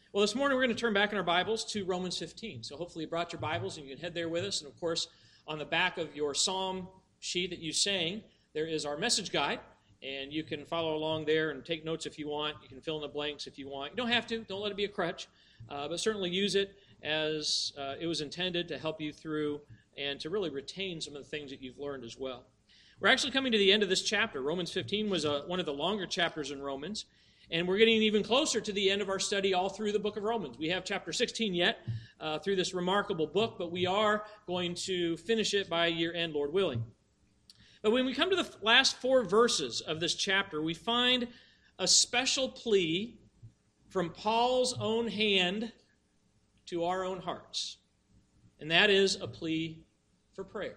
Well, this morning we're going to turn back in our Bibles to Romans 15. So hopefully you brought your Bibles and you can head there with us. And of course, on the back of your psalm sheet that you sang, there is our message guide. And you can follow along there and take notes if you want. You can fill in the blanks if you want. You don't have to. Don't let it be a crutch. But certainly use it as it was intended to help you through and to really retain some of the things that you've learned as well. We're actually coming to the end of this chapter. Romans 15 was one of the longer chapters in Romans. And we're getting even closer to the end of our study all through the book of Romans. We have chapter 16 yet through this remarkable book, but we are going to finish it by year end, Lord willing. But when we come to the last 4 verses of this chapter, we find a special plea from Paul's own hand to our own hearts. And that is a plea for prayer.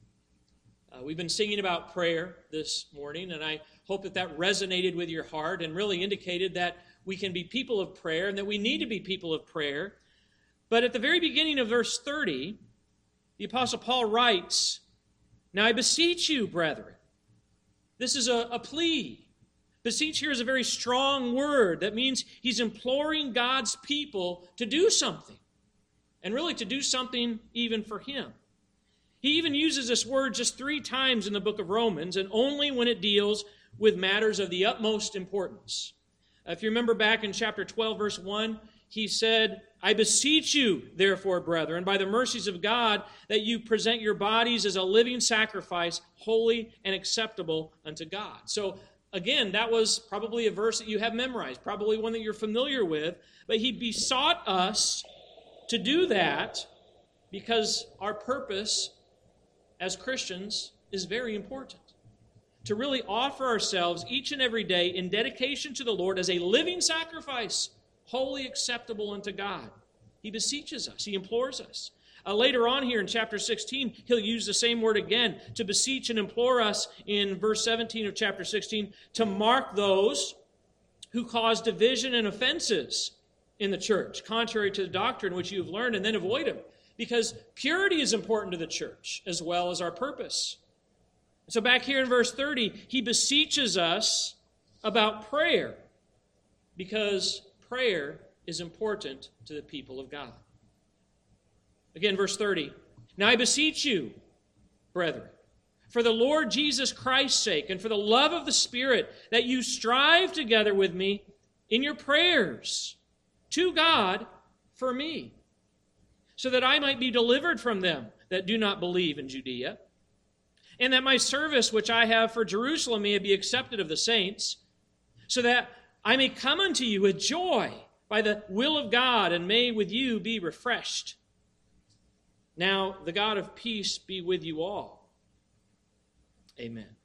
We've been singing about prayer this morning, and I hope that that resonated with your heart and really indicated that we can be people of prayer and that we need to be people of prayer. But at the very beginning of verse 30, the Apostle Paul writes, "Now I beseech you, brethren." This is a plea. Beseech here is a very strong word. That means he's imploring God's people to do something, and really to do something even for him. He even uses this word just 3 times in the book of Romans, and only when it deals with matters of the utmost importance. If you remember back in chapter 12, verse 1, he said, "I beseech you, therefore, brethren, by the mercies of God, that you present your bodies as a living sacrifice, holy and acceptable unto God." So, again, that was probably a verse that you have memorized, probably one that you're familiar with, but he besought us to do that because our purpose as Christians is very important. To really offer ourselves each and every day in dedication to the Lord as a living sacrifice, wholly acceptable unto God. He beseeches us. He implores us. Later on here in chapter 16, he'll use the same word again to beseech and implore us in verse 17 of chapter 16 to mark those who cause division and offenses in the church, contrary to the doctrine which you have learned, and then avoid them. Because purity is important to the church as well as our purpose. So back here in verse 30, he beseeches us about prayer because prayer is important to the people of God. Again, verse 30, "Now I beseech you, brethren, for the Lord Jesus Christ's sake and for the love of the Spirit, that you strive together with me in your prayers to God for me, so that I might be delivered from them that do not believe in Judea, and that my service which I have for Jerusalem may be accepted of the saints, so that I may come unto you with joy by the will of God, and may with you be refreshed. Now the God of peace be with you all. Amen."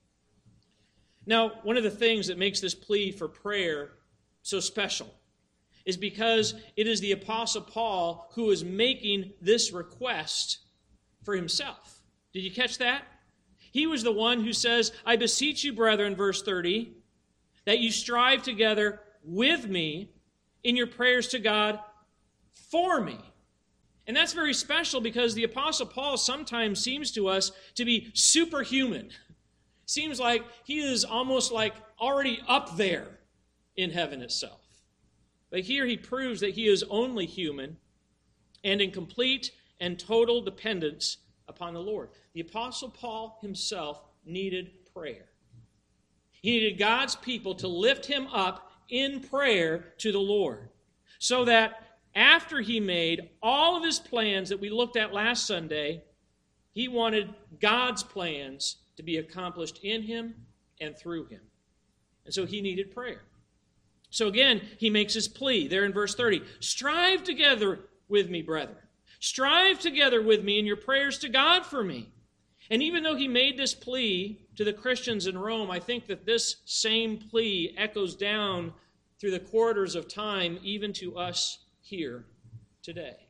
Now, one of the things that makes this plea for prayer so special is because it is the Apostle Paul who is making this request for himself. Did you catch that? He was the one who says, "I beseech you, brethren," verse 30, "that you strive together with me in your prayers to God for me." And that's very special because the Apostle Paul sometimes seems to us to be superhuman. Seems like he is almost like already up there in heaven itself. But here he proves that he is only human and in complete and total dependence upon the Lord. The Apostle Paul himself needed prayer. He needed God's people to lift him up in prayer to the Lord, so that after he made all of his plans that we looked at last Sunday, he wanted God's plans to be accomplished in him and through him. And so he needed prayer. So again, he makes his plea there in verse 30. "Strive together with me, brethren. Strive together with me in your prayers to God for me." And even though he made this plea to the Christians in Rome, I think that this same plea echoes down through the corridors of time, even to us here today.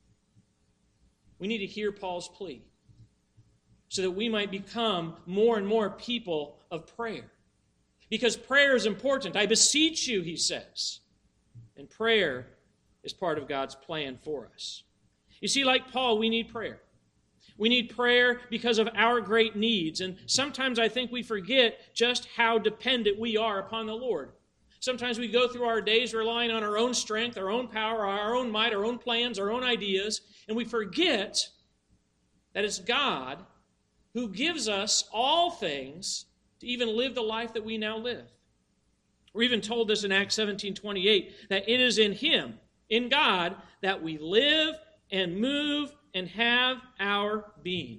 We need to hear Paul's plea so that we might become more and more people of prayer. Because prayer is important. "I beseech you," he says. And prayer is part of God's plan for us. You see, like Paul, we need prayer. We need prayer because of our great needs. And sometimes I think we forget just how dependent we are upon the Lord. Sometimes we go through our days relying on our own strength, our own power, our own might, our own plans, our own ideas, and we forget that it's God who gives us all things to even live the life that we now live. We're even told this in Acts 17:28, that it is in Him, in God, that we live and move and have our being.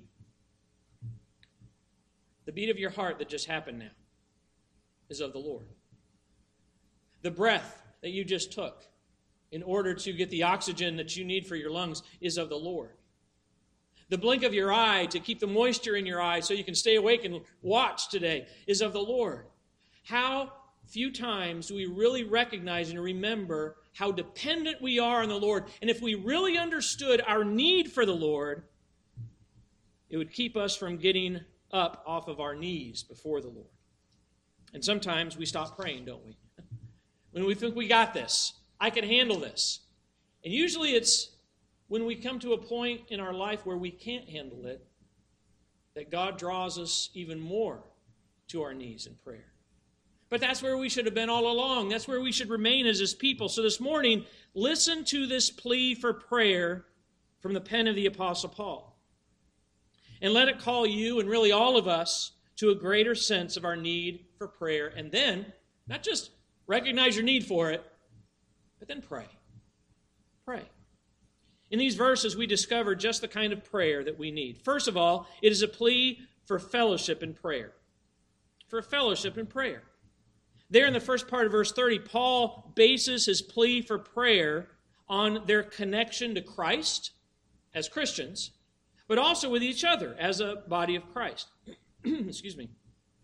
The beat of your heart that just happened now is of the Lord. The breath that you just took in order to get the oxygen that you need for your lungs is of the Lord. The blink of your eye to keep the moisture in your eye so you can stay awake and watch today is of the Lord. How few times do we really recognize and remember how dependent we are on the Lord? And if we really understood our need for the Lord, it would keep us from getting up off of our knees before the Lord. And sometimes we stop praying, don't we? When we think we got this, I can handle this. And usually it's when we come to a point in our life where we can't handle it, that God draws us even more to our knees in prayer. But that's where we should have been all along. That's where we should remain as His people. So this morning, listen to this plea for prayer from the pen of the Apostle Paul. And let it call you, and really all of us, to a greater sense of our need for prayer. And then, not just recognize your need for it, but then pray. Pray. In these verses, we discover just the kind of prayer that we need. First of all, it is a plea for fellowship in prayer. For fellowship in prayer. There in the first part of verse 30, Paul bases his plea for prayer on their connection to Christ as Christians, but also with each other as a body of Christ. Excuse me.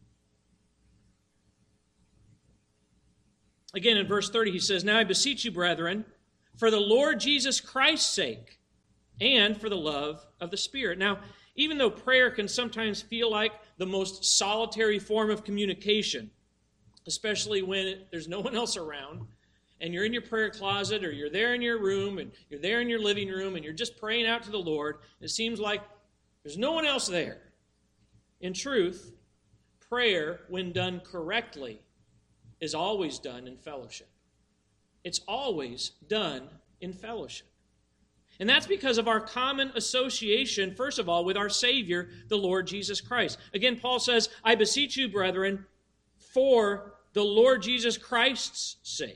Again, in verse 30, he says, "Now I beseech you, brethren, for the Lord Jesus Christ's sake, and for the love of the Spirit." Now, even though prayer can sometimes feel like the most solitary form of communication, especially when there's no one else around, and you're in your prayer closet, or you're there in your room, and you're there in your living room, and you're just praying out to the Lord, it seems like there's no one else there. In truth, prayer, when done correctly, is always done in fellowship. It's always done in fellowship. And that's because of our common association, first of all, with our Savior, the Lord Jesus Christ. Again, Paul says, "I beseech you, brethren, for the Lord Jesus Christ's sake."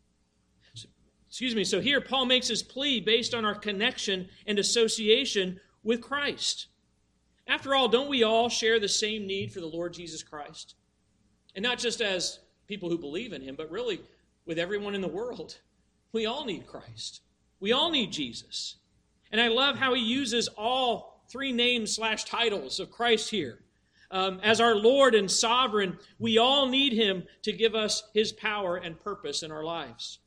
So here Paul makes his plea based on our connection and association with Christ. After all, don't we all share the same need for the Lord Jesus Christ? And not just as people who believe in Him, but really with everyone in the world. We all need Christ. We all need Jesus. And I love how he uses all three names/titles of Christ here. As our Lord and Sovereign, we all need Him to give us His power and purpose in our lives.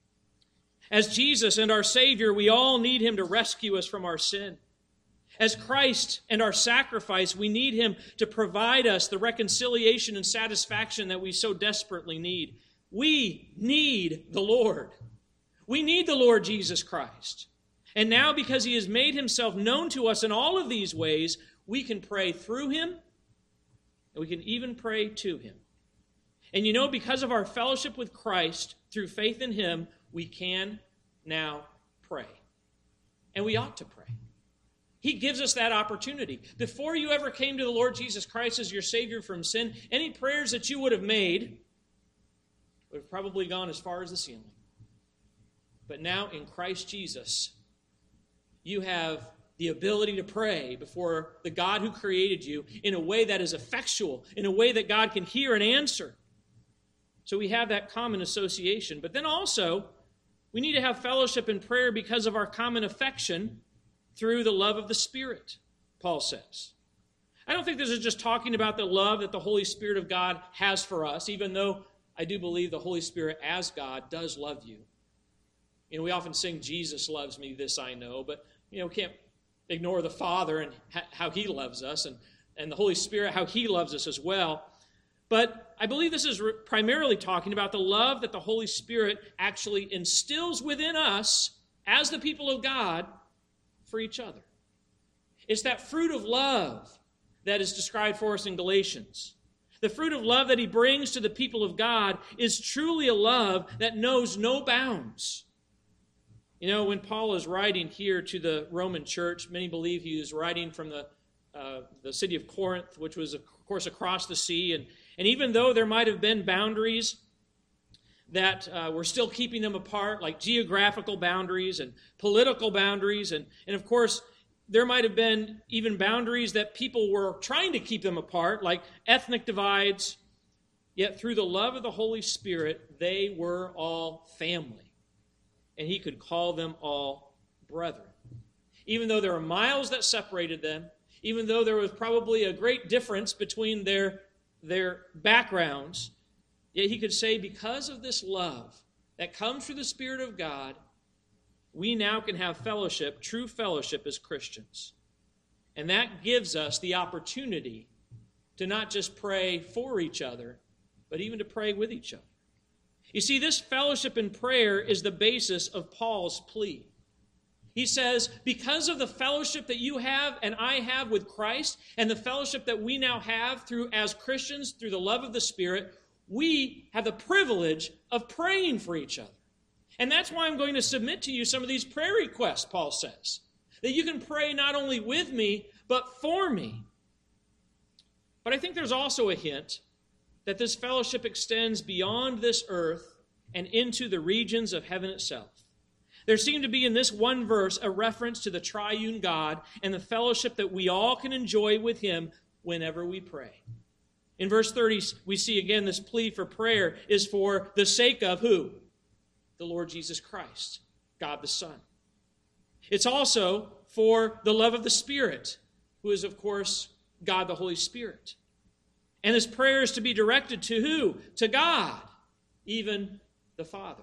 As Jesus and our Savior, we all need Him to rescue us from our sin. As Christ and our sacrifice, we need Him to provide us the reconciliation and satisfaction that we so desperately need. We need the Lord. We need the Lord Jesus Christ. And now, because He has made Himself known to us in all of these ways, we can pray through Him, and we can even pray to Him. And you know, because of our fellowship with Christ, through faith in Him, we can now pray. And we ought to pray. He gives us that opportunity. Before you ever came to the Lord Jesus Christ as your Savior from sin, any prayers that you would have made would have probably gone as far as the ceiling. But now in Christ Jesus, you have the ability to pray before the God who created you in a way that is effectual, in a way that God can hear and answer. So we have that common association. But then also, we need to have fellowship in prayer because of our common affection through the love of the Spirit, Paul says. I don't think this is just talking about the love that the Holy Spirit of God has for us, even though I do believe the Holy Spirit as God does love you. You know, we often sing, "Jesus loves me, this I know," but, we can't ignore the Father and how He loves us, and the Holy Spirit, how He loves us as well. But I believe this is primarily talking about the love that the Holy Spirit actually instills within us as the people of God for each other. It's that fruit of love that is described for us in Galatians. The fruit of love that he brings to the people of God is truly a love that knows no bounds. You know, when Paul is writing here to the Roman church, many believe he was writing from the city of Corinth, which was, of course, across the sea. And even though there might have been boundaries that were still keeping them apart, like geographical boundaries and political boundaries, and of course, there might have been even boundaries that people were trying to keep them apart, like ethnic divides, yet through the love of the Holy Spirit, they were all family. And he could call them all brethren. Even though there were miles that separated them, even though there was probably a great difference between their backgrounds, yet he could say, because of this love that comes through the Spirit of God, we now can have fellowship, true fellowship as Christians. And that gives us the opportunity to not just pray for each other, but even to pray with each other. You see, this fellowship in prayer is the basis of Paul's plea. He says, because of the fellowship that you have and I have with Christ, and the fellowship that we now have as Christians through the love of the Spirit, we have the privilege of praying for each other. And that's why I'm going to submit to you some of these prayer requests, Paul says. That you can pray not only with me, but for me. But I think there's also a hint that this fellowship extends beyond this earth and into the regions of heaven itself. There seemed to be in this one verse a reference to the triune God and the fellowship that we all can enjoy with him whenever we pray. In verse 30, we see again this plea for prayer is for the sake of who? The Lord Jesus Christ, God the Son. It's also for the love of the Spirit, who is, of course, God the Holy Spirit. And this prayer is to be directed to who? To God, even the Father.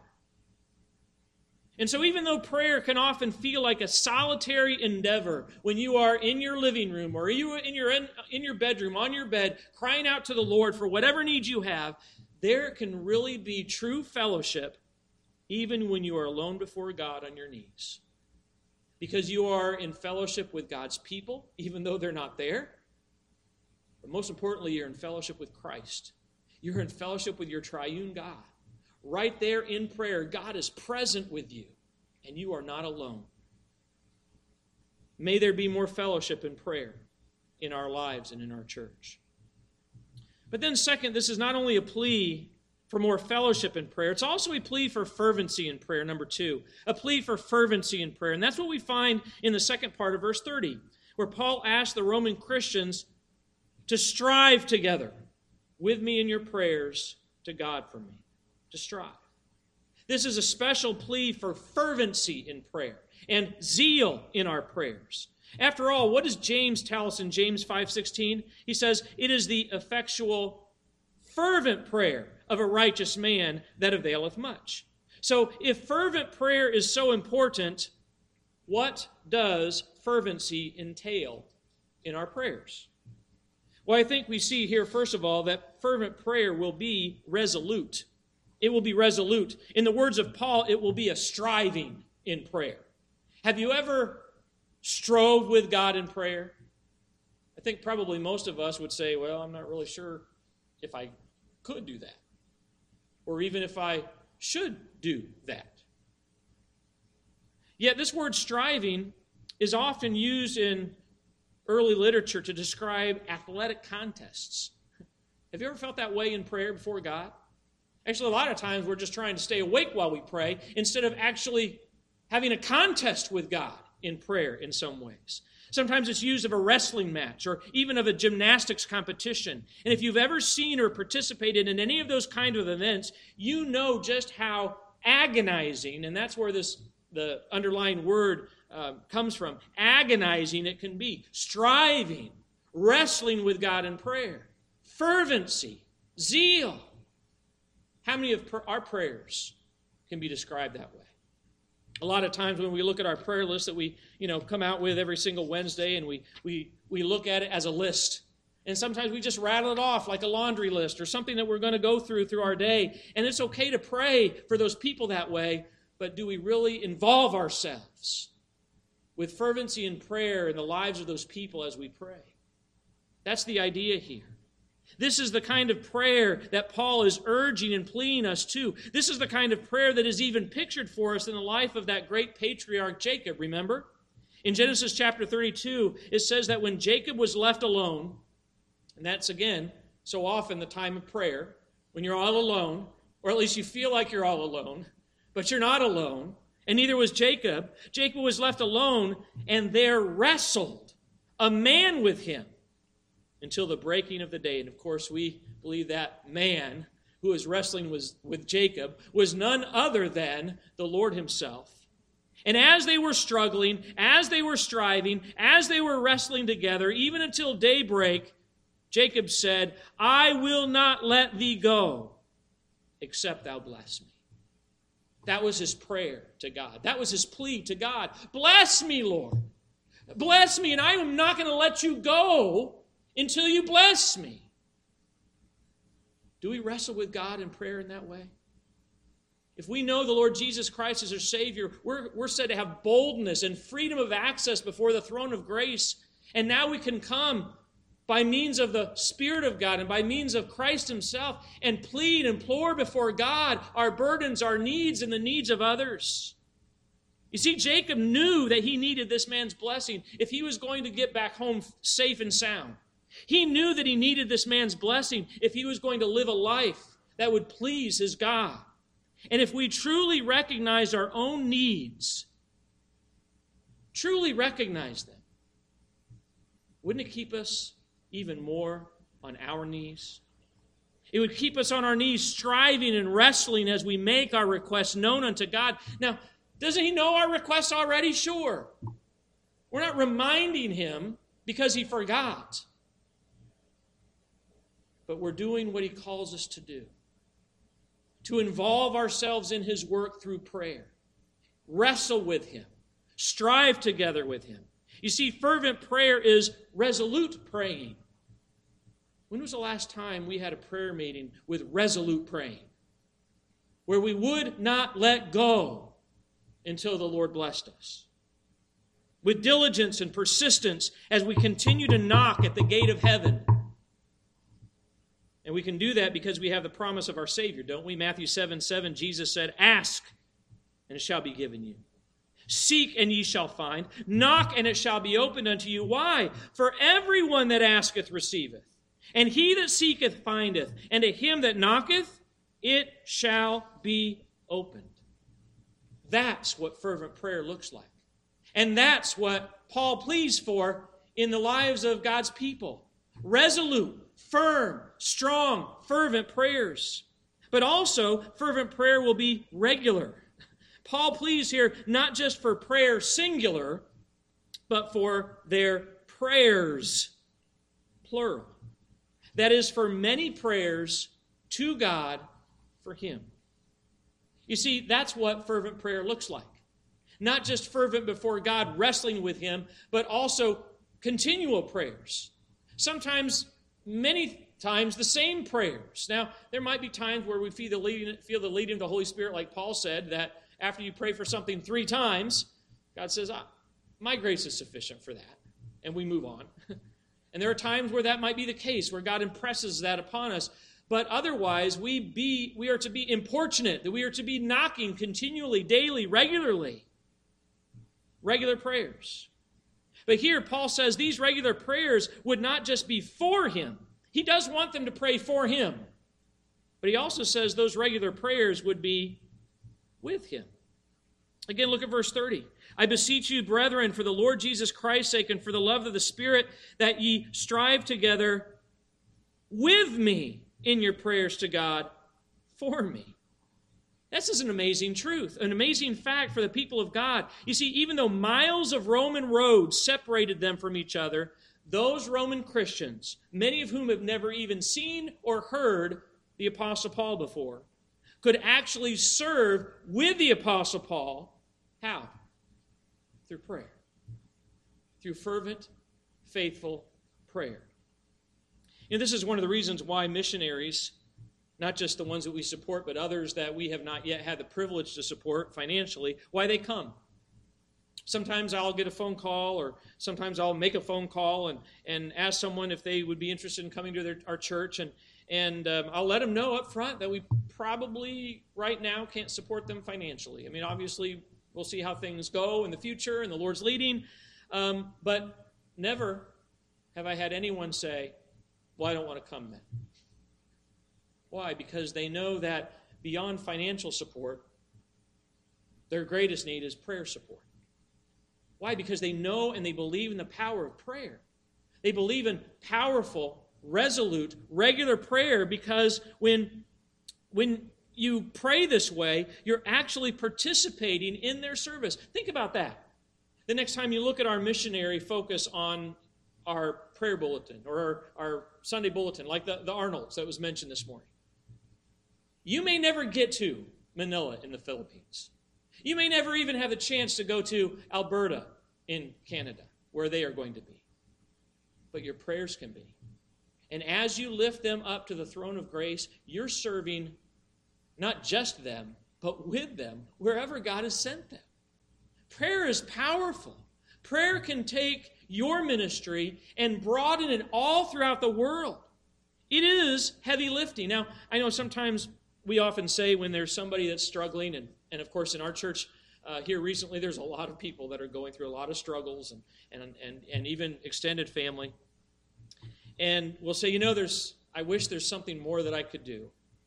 And so even though prayer can often feel like a solitary endeavor when you are in your living room or you in your bedroom, on your bed, crying out to the Lord for whatever needs you have, there can really be true fellowship even when you are alone before God on your knees. Because you are in fellowship with God's people, even though they're not there. But most importantly, you're in fellowship with Christ. You're in fellowship with your triune God. Right there in prayer, God is present with you, and you are not alone. May there be more fellowship in prayer in our lives and in our church. But then second, this is not only a plea for more fellowship in prayer, it's also a plea for fervency in prayer, number 2. A plea for fervency in prayer. And that's what we find in the second part of verse 30, where Paul asks the Roman Christians to strive together with me in your prayers to God for me. To strive. This is a special plea for fervency in prayer and zeal in our prayers. After all, what does James tell us in James 5:16? He says, it is the effectual, fervent prayer of a righteous man that availeth much. So if fervent prayer is so important, what does fervency entail in our prayers? Well, I think we see here, first of all, that fervent prayer will be resolute. It will be resolute. In the words of Paul, it will be a striving in prayer. Have you ever strove with God in prayer? I think probably most of us would say, well, I'm not really sure if I could do that, or even if I should do that. Yet this word striving is often used in early literature to describe athletic contests. Have you ever felt that way in prayer before God? Actually, a lot of times we're just trying to stay awake while we pray instead of actually having a contest with God in prayer in some ways. Sometimes it's used of a wrestling match or even of a gymnastics competition. And if you've ever seen or participated in any of those kind of events, you know just how agonizing, and that's where the underlying word comes from, agonizing it can be. Striving, wrestling with God in prayer, fervency, zeal. How many of our prayers can be described that way? A lot of times when we look at our prayer list that we, come out with every single Wednesday, and we look at it as a list. And sometimes we just rattle it off like a laundry list or something that we're going to go through our day. And it's okay to pray for those people that way, but do we really involve ourselves with fervency in prayer in the lives of those people as we pray? That's the idea here. This is the kind of prayer that Paul is urging and pleading us to. This is the kind of prayer that is even pictured for us in the life of that great patriarch Jacob, remember? In Genesis chapter 32, it says that when Jacob was left alone, and that's, again, so often the time of prayer, when you're all alone, or at least you feel like you're all alone, but you're not alone, and neither was Jacob. Jacob was left alone, and there wrestled a man with him until the breaking of the day. And of course, we believe that man who was wrestling with Jacob was none other than the Lord himself. And as they were struggling, as they were striving, as they were wrestling together, even until daybreak, Jacob said, I will not let thee go, except thou bless me. That was his prayer to God. That was his plea to God. Bless me, Lord. Bless me, and I am not going to let you go until you bless me. Do we wrestle with God in prayer in that way? If we know the Lord Jesus Christ as our Savior, we're said to have boldness and freedom of access before the throne of grace. And now we can come by means of the Spirit of God and by means of Christ himself and plead and implore before God our burdens, our needs, and the needs of others. You see, Jacob knew that he needed this man's blessing if he was going to get back home safe and sound. He knew that he needed this man's blessing if he was going to live a life that would please his God. And if we truly recognize our own needs, truly recognize them, wouldn't it keep us even more on our knees? It would keep us on our knees, striving and wrestling as we make our requests known unto God. Now, doesn't he know our requests already? Sure. We're not reminding him because he forgot. But we're doing what he calls us to do. To involve ourselves in his work through prayer. Wrestle with him. Strive together with him. You see, fervent prayer is resolute praying. When was the last time we had a prayer meeting with resolute praying? Where we would not let go until the Lord blessed us. With diligence and persistence as we continue to knock at the gate of heaven. And we can do that because we have the promise of our Savior, don't we? Matthew 7:7, Jesus said, ask, and it shall be given you. Seek, and ye shall find. Knock, and it shall be opened unto you. Why? For everyone that asketh receiveth. And he that seeketh findeth. And to him that knocketh, it shall be opened. That's what fervent prayer looks like. And that's what Paul pleads for in the lives of God's people. Resolute, firm, strong, fervent prayers. But also, fervent prayer will be regular. Paul pleads here not just for prayer singular, but for their prayers, plural. That is, for many prayers to God for him. You see, that's what fervent prayer looks like. Not just fervent before God, wrestling with him, but also continual prayers. Sometimes, many times, the same prayers. Now, there might be times where we feel the leading of the Holy Spirit, like Paul said, that after you pray for something 3 times, God says, my grace is sufficient for that. And we move on. And there are times where that might be the case, where God impresses that upon us. But otherwise, we are to be importunate, that we are to be knocking continually, daily, regularly. Regular prayers. But here, Paul says these regular prayers would not just be for him. He does want them to pray for him. But he also says those regular prayers would be with him. Again, look at verse 30. I beseech you, brethren, for the Lord Jesus Christ's sake and for the love of the Spirit, that ye strive together with me in your prayers to God for me. This is an amazing truth, an amazing fact for the people of God. You see, even though miles of Roman roads separated them from each other, those Roman Christians, many of whom have never even seen or heard the Apostle Paul before, could actually serve with the Apostle Paul. How? Through prayer. Through fervent, faithful prayer. You know, this is one of the reasons why missionaries, not just the ones that we support, but others that we have not yet had the privilege to support financially, why they come. Sometimes I'll get a phone call, or sometimes I'll make a phone call and ask someone if they would be interested in coming to our church, and I'll let them know up front that we probably right now can't support them financially. I mean, obviously, we'll see how things go in the future and the Lord's leading, but never have I had anyone say, well, I don't want to come then. Why? Because they know that beyond financial support, their greatest need is prayer support. Why? Because they know and they believe in the power of prayer. They believe in powerful, resolute, regular prayer, because when you pray this way, you're actually participating in their service. Think about that. The next time you look at our missionary focus on our prayer bulletin or our Sunday bulletin, like the Arnolds that was mentioned this morning, you may never get to Manila in the Philippines. You may never even have a chance to go to Alberta in Canada, where they are going to be. But your prayers can be. And as you lift them up to the throne of grace, you're serving not just them, but with them, wherever God has sent them. Prayer is powerful. Prayer can take your ministry and broaden it all throughout the world. It is heavy lifting. Now, I know sometimes we often say when there's somebody that's struggling, and of course in our church here recently, there's a lot of people that are going through a lot of struggles and even extended family. And we'll say, I wish there's something more that I could do,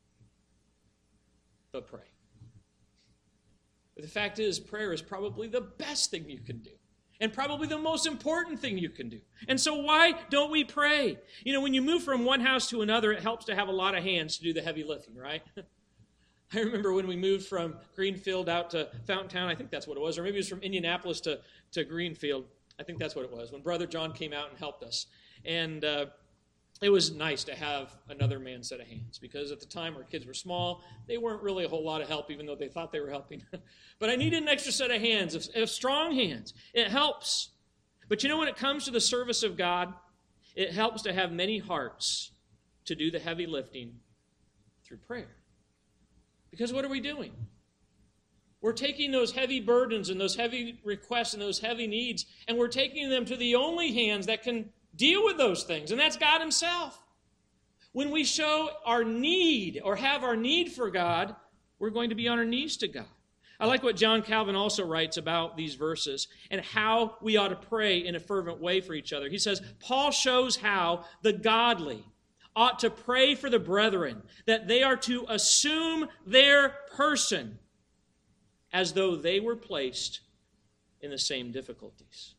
but pray. But the fact is, prayer is probably the best thing you can do, and probably the most important thing you can do. And so why don't we pray? When you move from one house to another, it helps to have a lot of hands to do the heavy lifting, right? I remember when we moved from Greenfield out to Fountain Town, I think that's what it was, or maybe it was from Indianapolis to Greenfield. I think that's what it was, when Brother John came out and helped us. And it was nice to have another man's set of hands, because at the time our kids were small. They weren't really a whole lot of help, even though they thought they were helping. But I needed an extra set of hands, of strong hands. It helps. But when it comes to the service of God, it helps to have many hearts to do the heavy lifting through prayer. Because what are we doing? We're taking those heavy burdens and those heavy requests and those heavy needs, and we're taking them to the only hands that can deal with those things, and that's God Himself. When we show our need or have our need for God, we're going to be on our knees to God. I like what John Calvin also writes about these verses and how we ought to pray in a fervent way for each other. He says, Paul shows how the godly ought to pray for the brethren, that they are to assume their person as though they were placed in the same difficulties.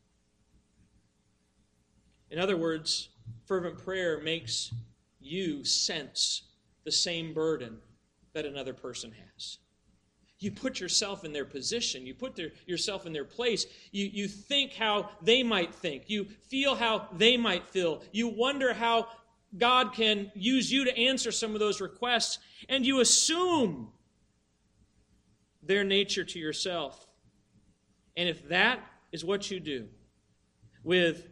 In other words, fervent prayer makes you sense the same burden that another person has. You put yourself in their position. You put yourself in their place. You think how they might think. You feel how they might feel. You wonder how God can use you to answer some of those requests, and you assume their nature to yourself. And if that is what you do with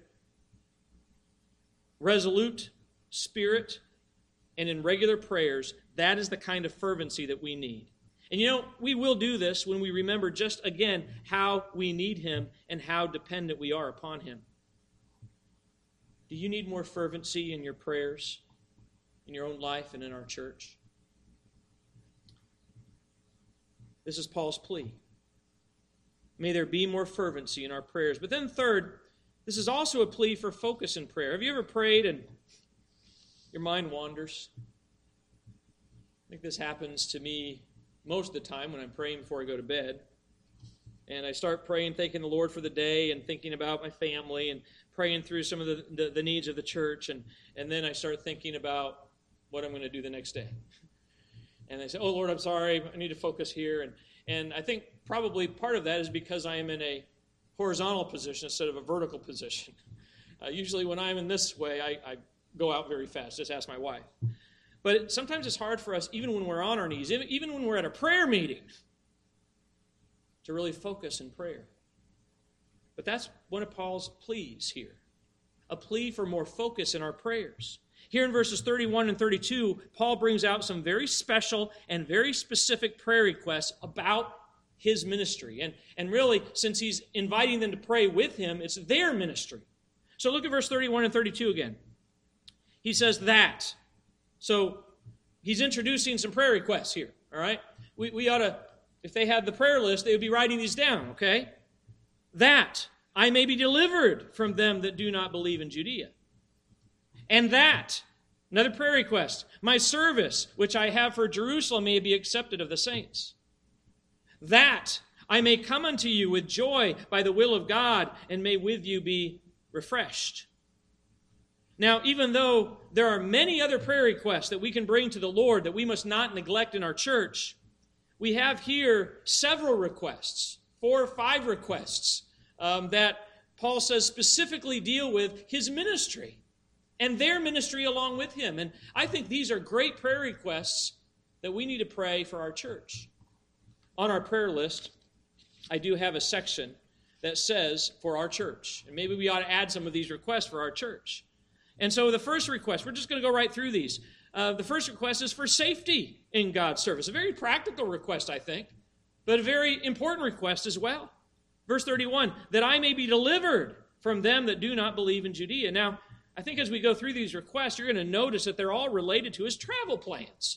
resolute spirit and in regular prayers, that is the kind of fervency that we need. And we will do this when we remember just again how we need Him and how dependent we are upon Him. Do you need more fervency in your prayers, in your own life, and in our church? This is Paul's plea. May there be more fervency in our prayers. But then third, this is also a plea for focus in prayer. Have you ever prayed and your mind wanders? I think this happens to me most of the time when I'm praying before I go to bed. And I start praying, thanking the Lord for the day and thinking about my family and praying through some of the needs of the church. And then I start thinking about what I'm going to do the next day. And I say, oh, Lord, I'm sorry. I need to focus here. And I think probably part of that is because I am in a horizontal position instead of a vertical position. Usually when I'm in this way, I go out very fast. Just ask my wife. But sometimes it's hard for us, even when we're on our knees, even when we're at a prayer meeting, to really focus in prayer. But that's one of Paul's pleas here, a plea for more focus in our prayers. Here in verses 31 and 32, Paul brings out some very special and very specific prayer requests about his ministry. And really, since he's inviting them to pray with him, it's their ministry. So look at verse 31 and 32 again. He says that. So he's introducing some prayer requests here, all right? We ought to, if they had the prayer list, they would be writing these down, okay? That I may be delivered from them that do not believe in Judea. And that, another prayer request, my service, which I have for Jerusalem, may be accepted of the saints. That I may come unto you with joy by the will of God, and may with you be refreshed. Now, even though there are many other prayer requests that we can bring to the Lord that we must not neglect in our church, we have here several requests, 4 or 5 requests that Paul says specifically deal with his ministry and their ministry along with him. And I think these are great prayer requests that we need to pray for our church. On our prayer list, I do have a section that says for our church. And maybe we ought to add some of these requests for our church. And so the first request, we're just going to go right through these. The first request is for safety in God's service. A very practical request, I think, but a very important request as well. Verse 31, that I may be delivered from them that do not believe in Judea. Now, I think as we go through these requests, you're going to notice that they're all related to his travel plans.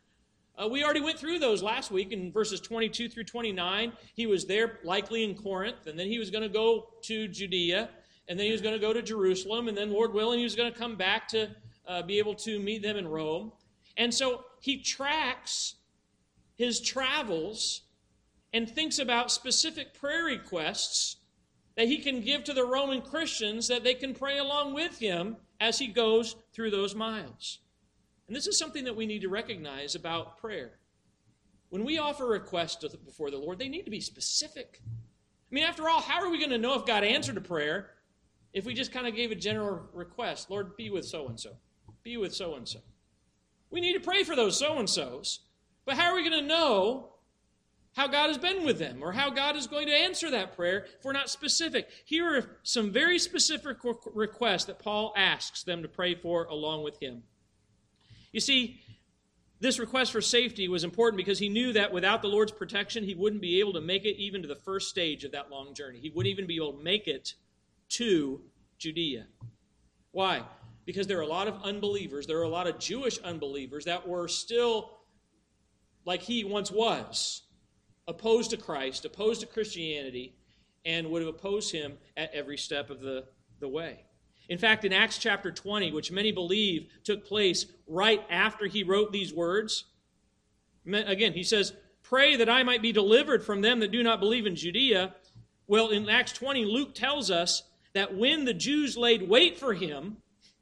We already went through those last week in verses 22 through 29. He was there likely in Corinth, and then he was going to go to Judea, and then he was going to go to Jerusalem, and then, Lord willing, he was going to come back to be able to meet them in Rome. And so he tracks his travels and thinks about specific prayer requests that he can give to the Roman Christians that they can pray along with him as he goes through those miles. And this is something that we need to recognize about prayer. When we offer requests before the Lord, they need to be specific. I mean, after all, how are we going to know if God answered a prayer if we just kind of gave a general request? Lord, be with so-and-so. Be with so-and-so. We need to pray for those so-and-sos, but how are we going to know how God has been with them or how God is going to answer that prayer if we're not specific? Here are some very specific requests that Paul asks them to pray for along with him. You see, this request for safety was important because he knew that without the Lord's protection, he wouldn't be able to make it even to the first stage of that long journey. He wouldn't even be able to make it to Judea. Why? Because there are a lot of unbelievers, there are a lot of Jewish unbelievers that were still, like he once was, opposed to Christ, opposed to Christianity, and would have opposed him at every step of the way. In fact, in Acts chapter 20, which many believe took place right after he wrote these words, again, he says, pray that I might be delivered from them that do not believe in Judea. Well, in Acts 20, Luke tells us that when the Jews laid wait for him,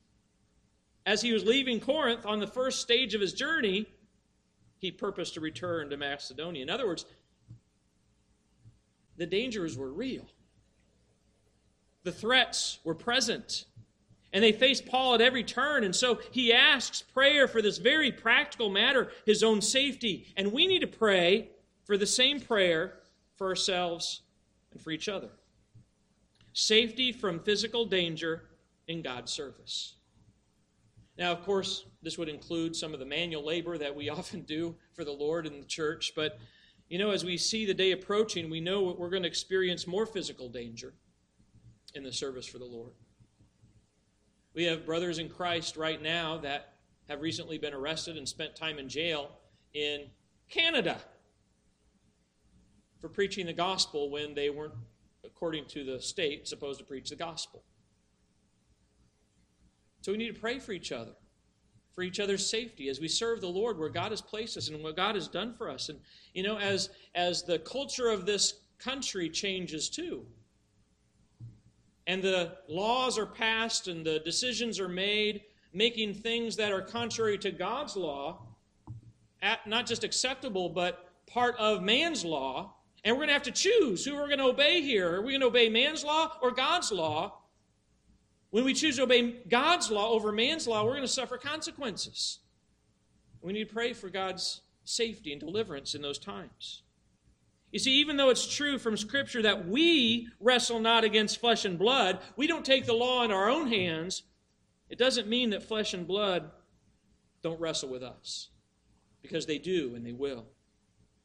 as he was leaving Corinth on the first stage of his journey, he purposed to return to Macedonia. In other words, the dangers were real. The threats were present. And they faced Paul at every turn. And so he asks prayer for this very practical matter, his own safety. And we need to pray for the same prayer for ourselves and for each other. Safety from physical danger in God's service. Now, of course, this would include some of the manual labor that we often do for the Lord in the church. But, as we see the day approaching, we know we're going to experience more physical danger in the service for the Lord. We have brothers in Christ right now that have recently been arrested and spent time in jail in Canada for preaching the gospel when they weren't, according to the state, supposed to preach the gospel. So we need to pray for each other, for each other's safety as we serve the Lord where God has placed us and what God has done for us. And, as the culture of this country changes too, and the laws are passed and the decisions are made, making things that are contrary to God's law, not just acceptable, but part of man's law. And we're going to have to choose who we're going to obey here. Are we going to obey man's law or God's law? When we choose to obey God's law over man's law, we're going to suffer consequences. We need to pray for God's safety and deliverance in those times. You see, even though it's true from Scripture that we wrestle not against flesh and blood, we don't take the law in our own hands, it doesn't mean that flesh and blood don't wrestle with us. Because they do and they will.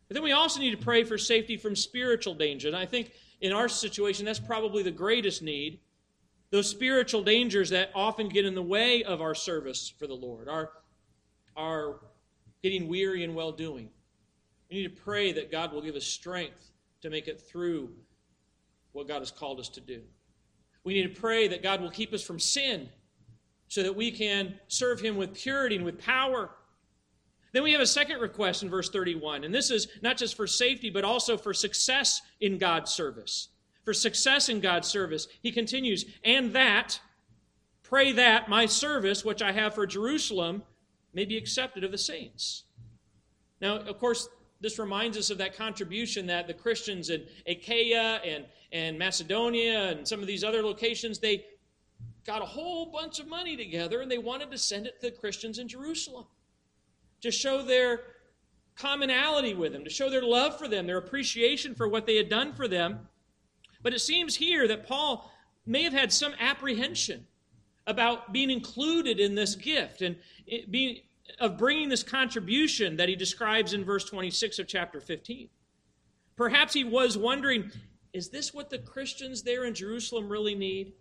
But then we also need to pray for safety from spiritual danger. And I think in our situation, that's probably the greatest need. Those spiritual dangers that often get in the way of our service for the Lord, our getting weary in well-doing. We need to pray that God will give us strength to make it through what God has called us to do. We need to pray that God will keep us from sin so that we can serve Him with purity and with power. Then we have a second request in verse 31, and this is not just for safety, but also for success in God's service. For success in God's service, he continues, and that, pray that my service, which I have for Jerusalem, may be accepted of the saints. Now, of course, this reminds us of that contribution that the Christians in Achaia and Macedonia and some of these other locations, they got a whole bunch of money together and they wanted to send it to the Christians in Jerusalem to show their commonality with them, to show their love for them, their appreciation for what they had done for them. But it seems here that Paul may have had some apprehension about being included in this gift and of bringing this contribution that he describes in verse 26 of chapter 15. Perhaps he was wondering, is this what the Christians there in Jerusalem really need?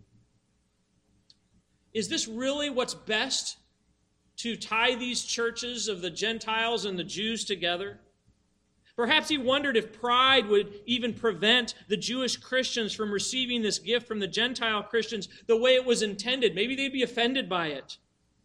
Is this really what's best to tie these churches of the Gentiles and the Jews together? Perhaps he wondered if pride would even prevent the Jewish Christians from receiving this gift from the Gentile Christians the way it was intended. Maybe they'd be offended by it.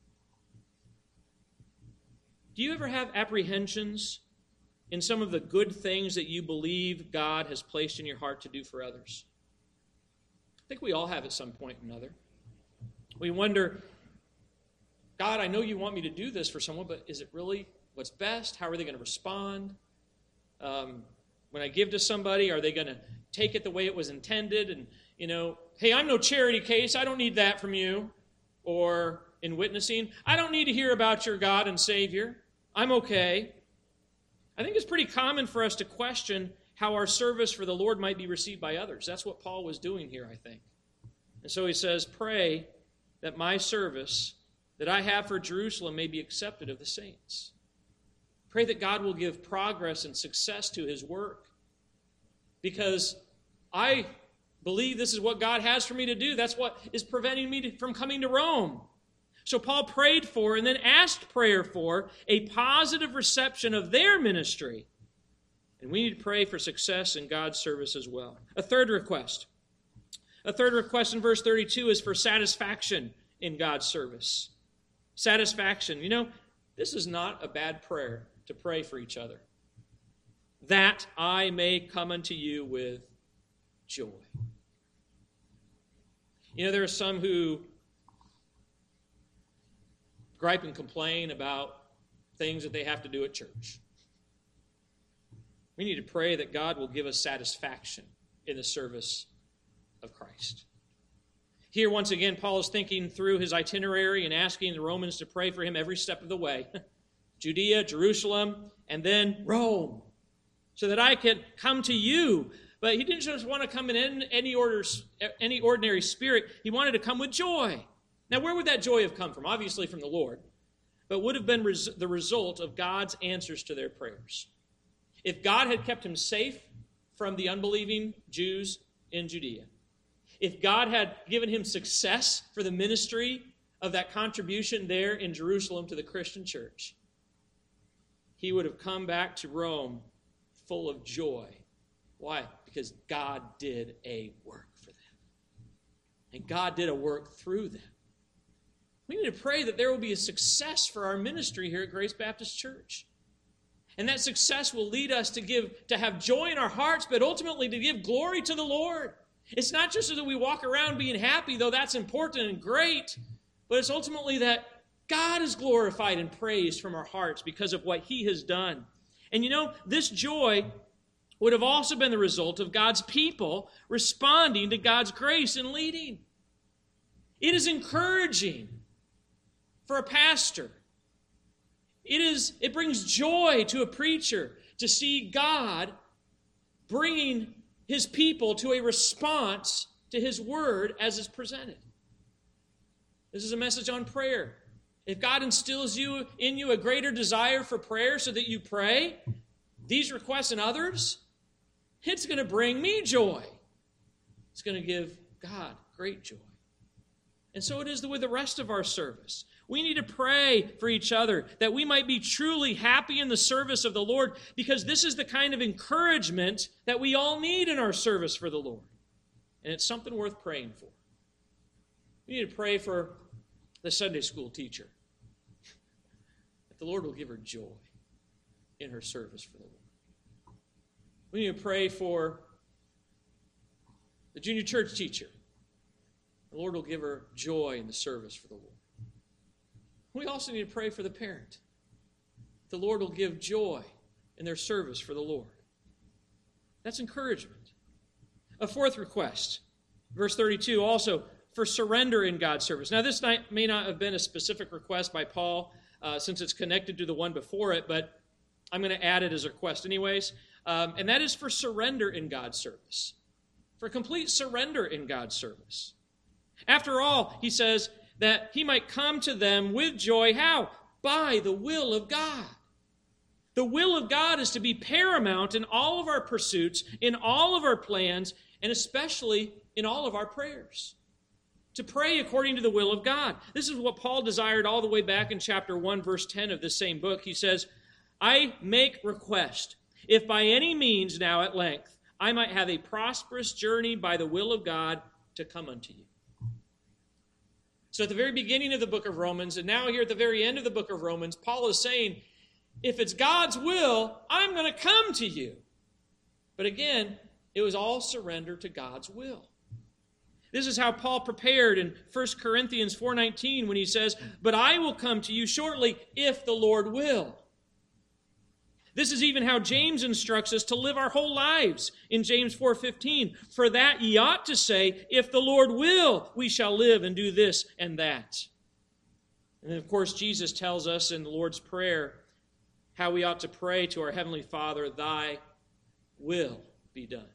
Do you ever have apprehensions in some of the good things that you believe God has placed in your heart to do for others? I think we all have at some point or another. We wonder, God, I know you want me to do this for someone, but is it really what's best? How are they going to respond? When I give to somebody, are they going to take it the way it was intended? And, hey, I'm no charity case. I don't need that from you. Or in witnessing, I don't need to hear about your God and Savior. I'm okay. I think it's pretty common for us to question how our service for the Lord might be received by others. That's what Paul was doing here, I think. And so he says, pray that my service that I have for Jerusalem may be accepted of the saints. Pray that God will give progress and success to his work, because I believe this is what God has for me to do. That's what is preventing me from coming to Rome. So Paul prayed for and then asked prayer for a positive reception of their ministry. And we need to pray for success in God's service as well. A third request in verse 32 is for satisfaction in God's service. Satisfaction. This is not a bad prayer to pray for each other. That I may come unto you with joy. There are some who gripe and complain about things that they have to do at church. We need to pray that God will give us satisfaction in the service of Christ. Here, once again, Paul is thinking through his itinerary and asking the Romans to pray for him every step of the way. Judea, Jerusalem, and then Rome, so that I could come to you. But he didn't just want to come in any ordinary spirit. He wanted to come with joy. Now, where would that joy have come from? Obviously from the Lord, but would have been the result of God's answers to their prayers. If God had kept him safe from the unbelieving Jews in Judea, if God had given him success for the ministry of that contribution there in Jerusalem to the Christian church, he would have come back to Rome full of joy. Why? Because God did a work for them. And God did a work through them. We need to pray that there will be a success for our ministry here at Grace Baptist Church. And that success will lead us to have joy in our hearts, but ultimately to give glory to the Lord. It's not just so that we walk around being happy, though that's important and great, but it's ultimately that God is glorified and praised from our hearts because of what he has done. And this joy would have also been the result of God's people responding to God's grace and leading. It is encouraging for a pastor. It brings joy to a preacher to see God bringing his people to a response to his word as is presented. This is a message on prayer. If God instills in you a greater desire for prayer so that you pray, these requests and others, it's going to bring me joy. It's going to give God great joy. And so it is with the rest of our service. We need to pray for each other that we might be truly happy in the service of the Lord, because this is the kind of encouragement that we all need in our service for the Lord. And it's something worth praying for. We need to pray for the Sunday school teacher, that the Lord will give her joy in her service for the Lord. We need to pray for the junior church teacher. The Lord will give her joy in the service for the Lord. We also need to pray for the parent. The Lord will give joy in their service for the Lord. That's encouragement. A fourth request, verse 32, also for surrender in God's service. Now, this may not have been a specific request by Paul, since it's connected to the one before it, but I'm going to add it as a request anyways. And that is for surrender in God's service. For complete surrender in God's service. After all, he says that he might come to them with joy. How? By the will of God. The will of God is to be paramount in all of our pursuits, in all of our plans, and especially in all of our prayers. To pray according to the will of God. This is what Paul desired all the way back in chapter 1, verse 10 of this same book. He says, I make request, if by any means now at length I might have a prosperous journey by the will of God to come unto you. So at the very beginning of the book of Romans, and now here at the very end of the book of Romans, Paul is saying, if it's God's will, I'm going to come to you. But again, it was all surrender to God's will. This is how Paul prepared in 1 Corinthians 4:19 when he says, but I will come to you shortly if the Lord will. This is even how James instructs us to live our whole lives in James 4:15. For that ye ought to say, if the Lord will, we shall live and do this and that. And then, of course, Jesus tells us in the Lord's Prayer how we ought to pray to our Heavenly Father, thy will be done.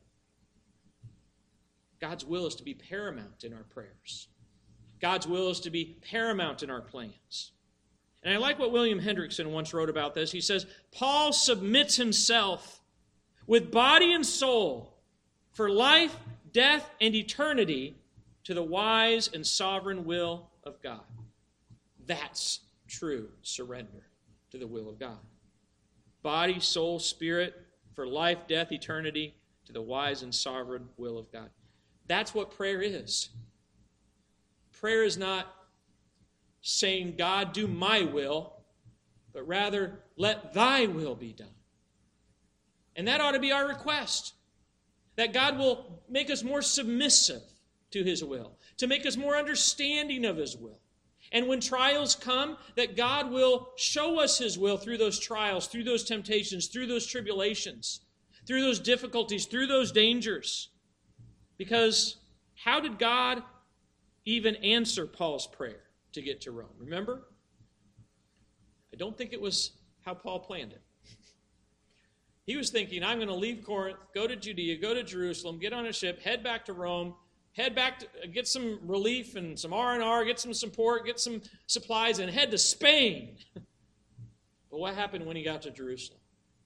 God's will is to be paramount in our prayers. God's will is to be paramount in our plans. And I like what William Hendrickson once wrote about this. He says, Paul submits himself with body and soul for life, death, and eternity to the wise and sovereign will of God. That's true surrender to the will of God. Body, soul, spirit, for life, death, eternity, to the wise and sovereign will of God. That's what prayer is. Prayer is not saying, God, do my will, but rather, let thy will be done. And that ought to be our request, that God will make us more submissive to his will, to make us more understanding of his will. And when trials come, that God will show us his will through those trials, through those temptations, through those tribulations, through those difficulties, through those dangers. Because how did God even answer Paul's prayer to get to Rome? Remember? I don't think it was how Paul planned it. He was thinking, I'm going to leave Corinth, go to Judea, go to Jerusalem, get on a ship, head back to Rome, head back to get some relief and some R&R, get some support, get some supplies, and head to Spain. But what happened when he got to Jerusalem?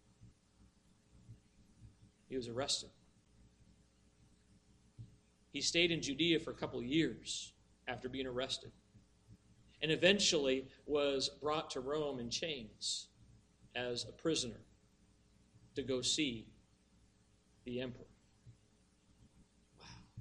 He was arrested. He stayed in Judea for a couple of years after being arrested, and eventually was brought to Rome in chains as a prisoner to go see the emperor. Wow.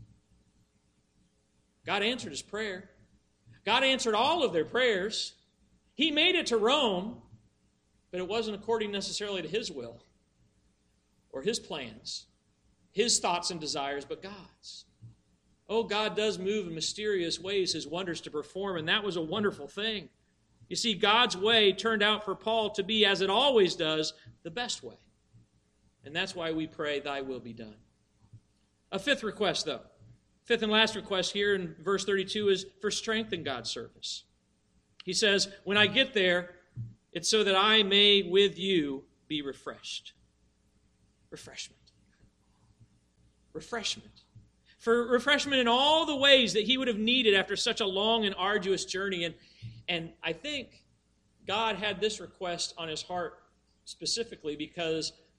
God answered his prayer. God answered all of their prayers. He made it to Rome, but it wasn't according necessarily to his will or his plans, his thoughts and desires, but God's. Oh, God does move in mysterious ways, his wonders to perform, and that was a wonderful thing. You see, God's way turned out for Paul to be, as it always does, the best way. And that's why we pray, thy will be done. A fifth request, though. Fifth and last request here in verse 32 is for strength in God's service. He says, when I get there, it's so that I may with you be refreshed. Refreshment. Refreshment. For refreshment in all the ways that he would have needed after such a long and arduous journey. And I think God had this request on his heart specifically because the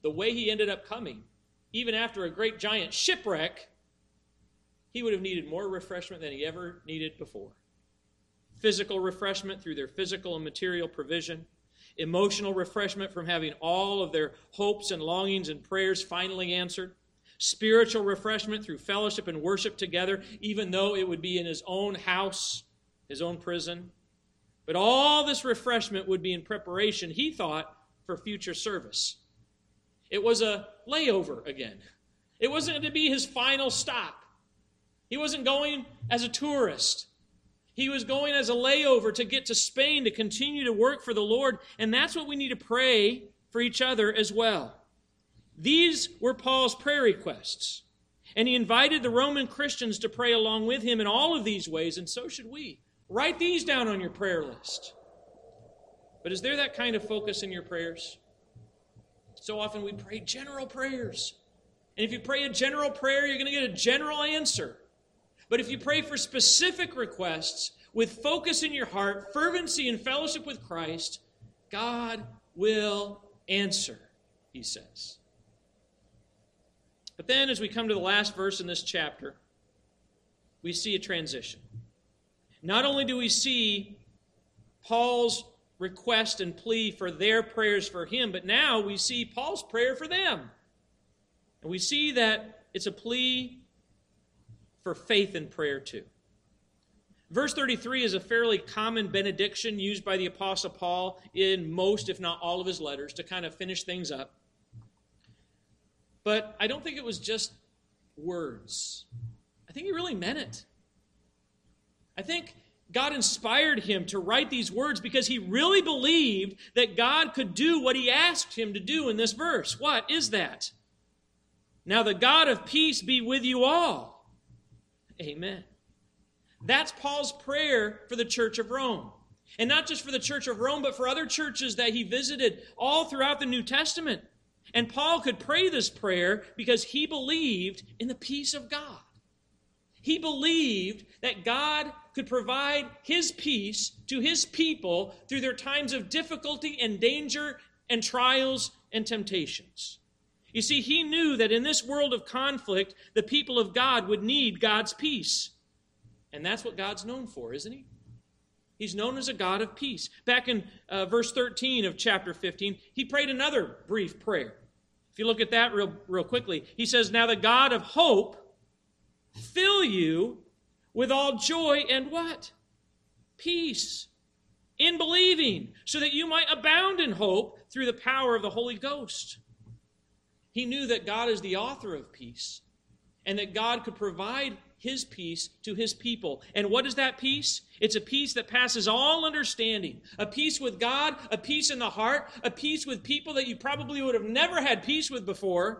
the way he ended up coming, even after a great giant shipwreck, he would have needed more refreshment than he ever needed before. Physical refreshment through their physical and material provision. Emotional refreshment from having all of their hopes and longings and prayers finally answered. Spiritual refreshment through fellowship and worship together, even though it would be in his own house, his own prison. But all this refreshment would be in preparation, he thought, for future service. It was a layover again. It wasn't to be his final stop. He wasn't going as a tourist. He was going as a layover to get to Spain to continue to work for the Lord. And that's what we need to pray for each other as well. These were Paul's prayer requests. And he invited the Roman Christians to pray along with him in all of these ways, and so should we. Write these down on your prayer list. But is there that kind of focus in your prayers? So often we pray general prayers. And if you pray a general prayer, you're going to get a general answer. But if you pray for specific requests with focus in your heart, fervency and fellowship with Christ, God will answer, he says. But then as we come to the last verse in this chapter, we see a transition. Not only do we see Paul's request and plea for their prayers for him, but now we see Paul's prayer for them. And we see that it's a plea for faith in prayer too. Verse 33 is a fairly common benediction used by the Apostle Paul in most, if not all, of his letters to kind of finish things up. But I don't think it was just words. I think he really meant it. I think God inspired him to write these words because he really believed that God could do what he asked him to do in this verse. What is that? Now the God of peace be with you all. Amen. That's Paul's prayer for the Church of Rome. And not just for the Church of Rome, but for other churches that he visited all throughout the New Testament. And Paul could pray this prayer because he believed in the peace of God. He believed that God could provide his peace to his people through their times of difficulty and danger and trials and temptations. You see, he knew that in this world of conflict, the people of God would need God's peace. And that's what God's known for, isn't he? He's known as a God of peace. Back in verse 13 of chapter 15, he prayed another brief prayer. If you look at that real quickly, he says, now the God of hope fill you with all joy and what? Peace in believing, so that you might abound in hope through the power of the Holy Ghost. He knew that God is the author of peace and that God could provide his peace to his people. And what is that peace? It's a peace that passes all understanding. A peace with God, a peace in the heart, a peace with people that you probably would have never had peace with before.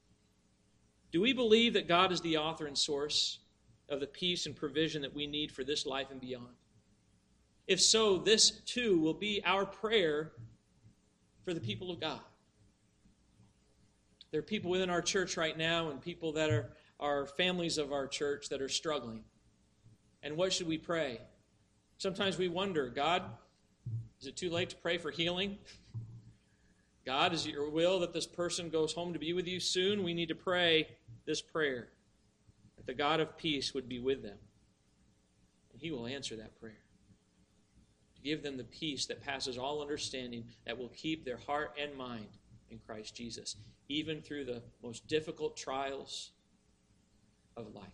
Do we believe that God is the author and source of the peace and provision that we need for this life and beyond? If so, this too will be our prayer for the people of God. There are people within our church right now and people that are families of our church that are struggling. And what should we pray? Sometimes we wonder, God, is it too late to pray for healing? God, is it your will that this person goes home to be with you soon? We need to pray this prayer, that the God of peace would be with them. And he will answer that prayer. To give them the peace that passes all understanding, that will keep their heart and mind in Christ Jesus, even through the most difficult trials of life.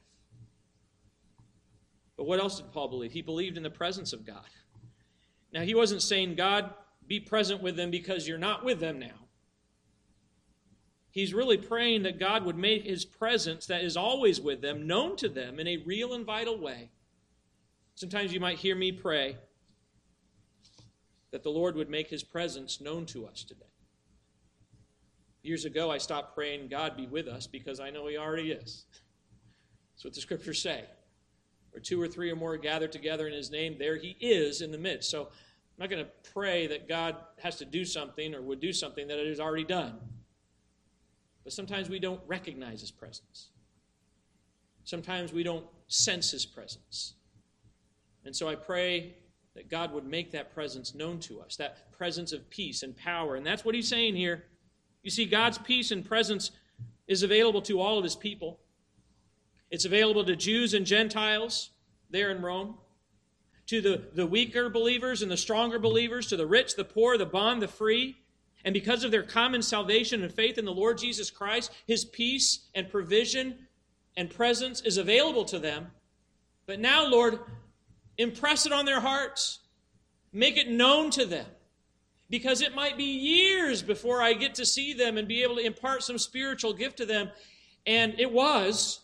But what else did Paul believe? He believed in the presence of God. Now, he wasn't saying, God, be present with them because you're not with them now. He's really praying that God would make his presence that is always with them known to them in a real and vital way. Sometimes you might hear me pray that the Lord would make his presence known to us today. Years ago, I stopped praying, God be with us, because I know he already is. That's what the scriptures say. Where 2 or 3 or more are gathered together in his name, there he is in the midst. So I'm not going to pray that God has to do something or would do something that it has already done. But sometimes we don't recognize his presence. Sometimes we don't sense his presence. And so I pray that God would make that presence known to us, that presence of peace and power. And that's what he's saying here. You see, God's peace and presence is available to all of his people. It's available to Jews and Gentiles there in Rome, to the weaker believers and the stronger believers, to the rich, the poor, the bond, the free. And because of their common salvation and faith in the Lord Jesus Christ, his peace and provision and presence is available to them. But now, Lord, impress it on their hearts. Make it known to them. Because it might be years before I get to see them and be able to impart some spiritual gift to them. And it was.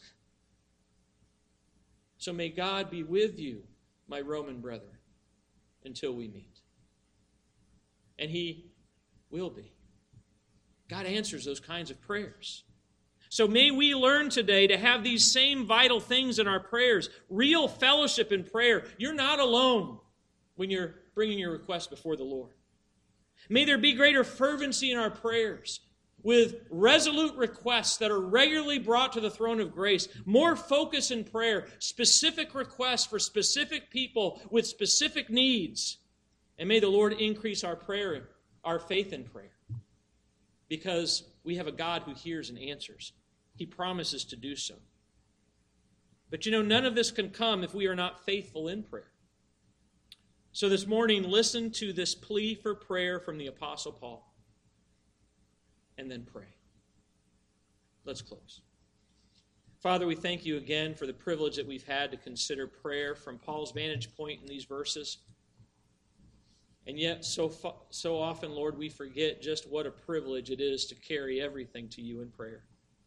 So may God be with you, my Roman brethren, until we meet. And he will be. God answers those kinds of prayers. So may we learn today to have these same vital things in our prayers. Real fellowship in prayer. You're not alone when you're bringing your request before the Lord. May there be greater fervency in our prayers, with resolute requests that are regularly brought to the throne of grace, more focus in prayer, specific requests for specific people with specific needs. And may the Lord increase our prayer, our faith in prayer, because we have a God who hears and answers. He promises to do so. But none of this can come if we are not faithful in prayer. So this morning, listen to this plea for prayer from the Apostle Paul, and then pray. Let's close. Father, we thank you again for the privilege that we've had to consider prayer from Paul's vantage point in these verses. And yet, so often, Lord, we forget just what a privilege it is to carry everything to you in prayer.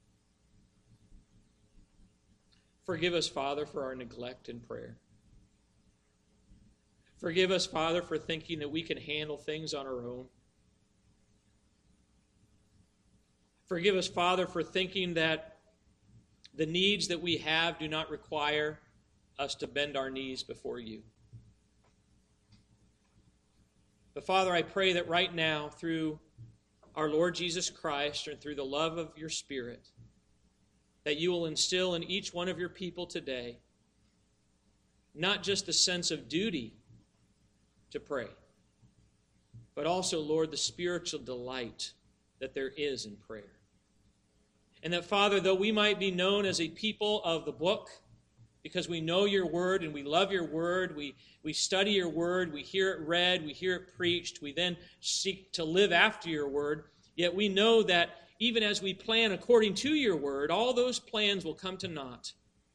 Forgive us, Father, for our neglect in prayer. Forgive us, Father, for thinking that we can handle things on our own. Forgive us, Father, for thinking that the needs that we have do not require us to bend our knees before you. But Father, I pray that right now, through our Lord Jesus Christ and through the love of your Spirit, that you will instill in each one of your people today not just the sense of duty to pray, but also, Lord, the spiritual delight that there is in prayer. And that, Father, though we might be known as a people of the book, because we know your word and we love your word, we study your word, we hear it read, we hear it preached, we then seek to live after your word, yet we know that even as we plan according to your word, all those plans will come to naught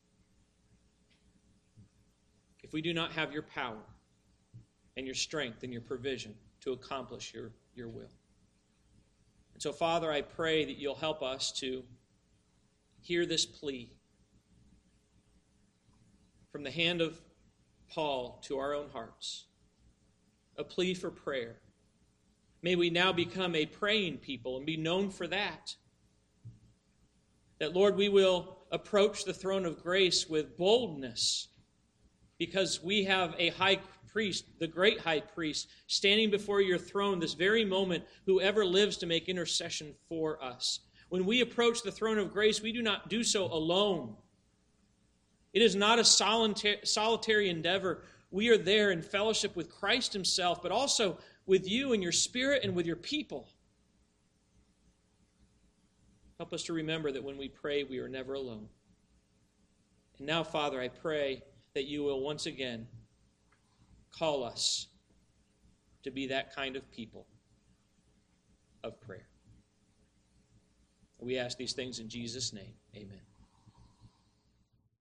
if we do not have your power and your strength and your provision to accomplish your will. And so, Father, I pray that you'll help us to hear this plea from the hand of Paul to our own hearts, a plea for prayer. May we now become a praying people and be known for that. That, Lord, we will approach the throne of grace with boldness because we have a high priest, the great high priest, standing before your throne this very moment, who ever lives to make intercession for us. When we approach the throne of grace, we do not do so alone. It is not a solitary endeavor. We are there in fellowship with Christ himself, but also with you and your Spirit and with your people. Help us to remember that when we pray, we are never alone. And now, Father, I pray that you will once again call us to be that kind of people of prayer. We ask these things in Jesus' name. Amen.